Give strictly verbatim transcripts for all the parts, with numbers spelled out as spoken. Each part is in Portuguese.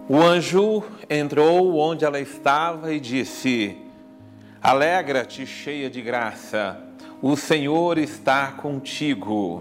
O anjo entrou onde ela estava e disse: Alegra-te, cheia de graça, o Senhor está contigo.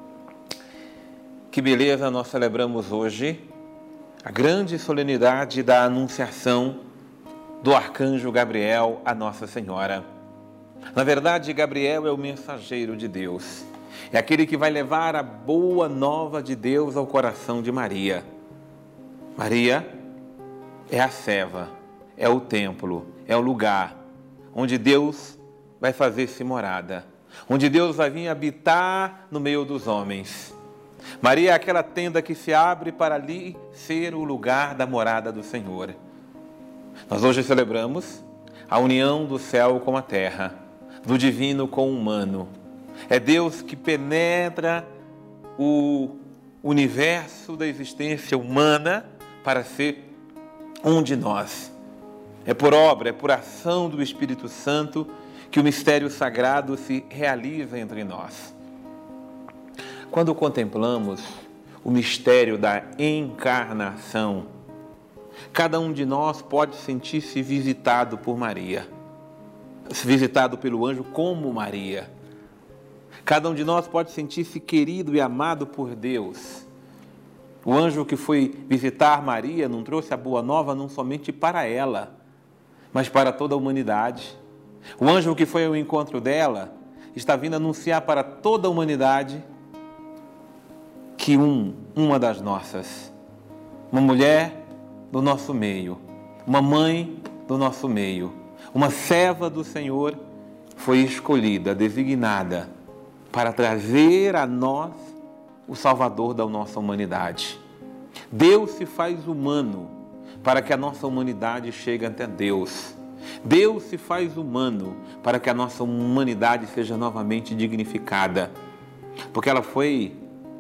Que beleza, nós celebramos hoje a grande solenidade da anunciação do arcanjo Gabriel a Nossa Senhora. Na verdade, Gabriel é o mensageiro de Deus. É aquele que vai levar a boa nova de Deus ao coração de Maria. Maria é a ceva, é o templo, é o lugar onde Deus vai fazer-se morada, onde Deus vai vir habitar no meio dos homens. Maria é aquela tenda que se abre para ali ser o lugar da morada do Senhor. Nós hoje celebramos a união do céu com a terra, do divino com o humano. É Deus que penetra o universo da existência humana para ser um de nós. É por obra, é por ação do Espírito Santo que o mistério sagrado se realiza entre nós. Quando contemplamos o mistério da encarnação, cada um de nós pode sentir-se visitado por Maria, visitado pelo anjo como Maria. Cada um de nós pode sentir-se querido e amado por Deus. O anjo que foi visitar Maria não trouxe a boa nova não somente para ela, mas para toda a humanidade. O anjo que foi ao encontro dela está vindo anunciar para toda a humanidade que um, uma das nossas, uma mulher do nosso meio, uma mãe do nosso meio, uma serva do Senhor foi escolhida, designada para trazer a nós o Salvador da nossa humanidade. Deus se faz humano para que a nossa humanidade chegue até Deus. Deus se faz humano para que a nossa humanidade seja novamente dignificada. Porque ela foi,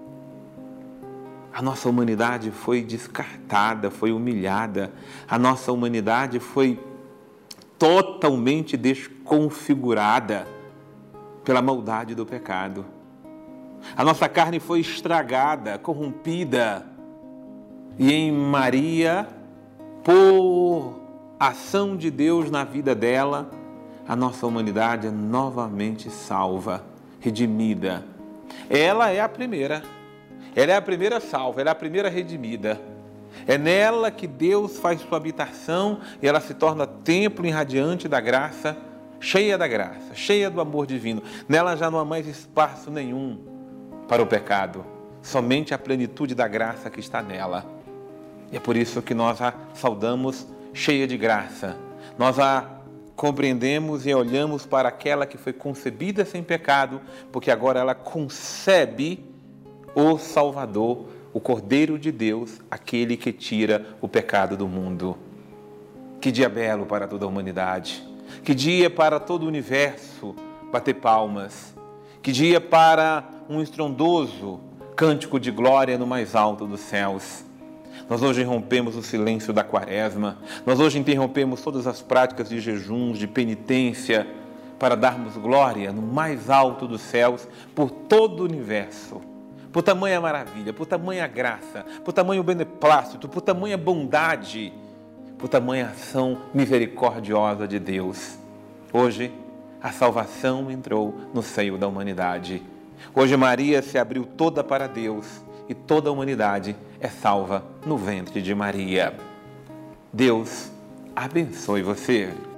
a nossa humanidade foi descartada, foi humilhada. A nossa humanidade foi totalmente desconfigurada pela maldade do pecado. A nossa carne foi estragada, corrompida. E em Maria, por ação de Deus na vida dela, a nossa humanidade é novamente salva, redimida. Ela é a primeira. Ela é a primeira salva, ela é a primeira redimida. É nela que Deus faz sua habitação e ela se torna templo irradiante da graça, cheia da graça, cheia do amor divino. Nela já não há mais espaço nenhum para o pecado, somente a plenitude da graça que está nela. E é por isso que nós a saudamos cheia de graça. Nós a compreendemos e olhamos para aquela que foi concebida sem pecado, porque agora ela concebe o Salvador, o Cordeiro de Deus, aquele que tira o pecado do mundo. Que dia belo para toda a humanidade. Que dia para todo o universo bater palmas. Que dia para um estrondoso cântico de glória no mais alto dos céus. Nós hoje rompemos o silêncio da quaresma. Nós hoje interrompemos todas as práticas de jejuns, de penitência, para darmos glória no mais alto dos céus por todo o universo. Por tamanha maravilha, por tamanha graça, por tamanho beneplácito, por tamanha bondade, por tamanha ação misericordiosa de Deus. Hoje, a salvação entrou no seio da humanidade. Hoje, Maria se abriu toda para Deus e toda a humanidade é salva no ventre de Maria. Deus abençoe você.